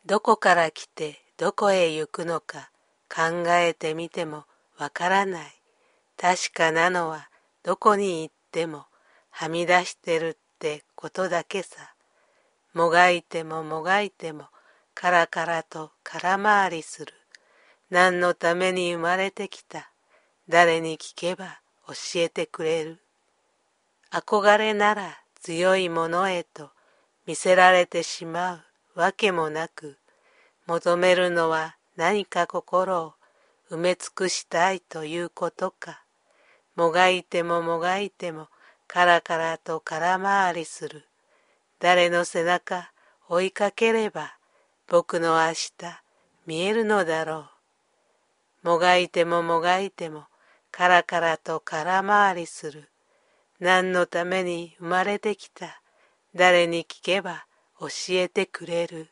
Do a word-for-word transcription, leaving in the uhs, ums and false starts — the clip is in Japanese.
どこから来てどこへ行くのか考えてみてもわからない。確かなのはどこに行ってもはみ出してるってことだけさ。もがいてももがいてもカラカラと空回りする。何のために生まれてきた。誰に聞けば教えてくれる。憧れなら強いものへと見せられてしまうわけもなく、求めるのは何か心を埋め尽くしたいということか。もがいてももがいてもカラカラと空回りする。誰の背中追いかければ僕の明日見えるのだろう。もがいてももがいてもカラカラと空回りする。何のために生まれてきた。誰に聞けば教えてくれる。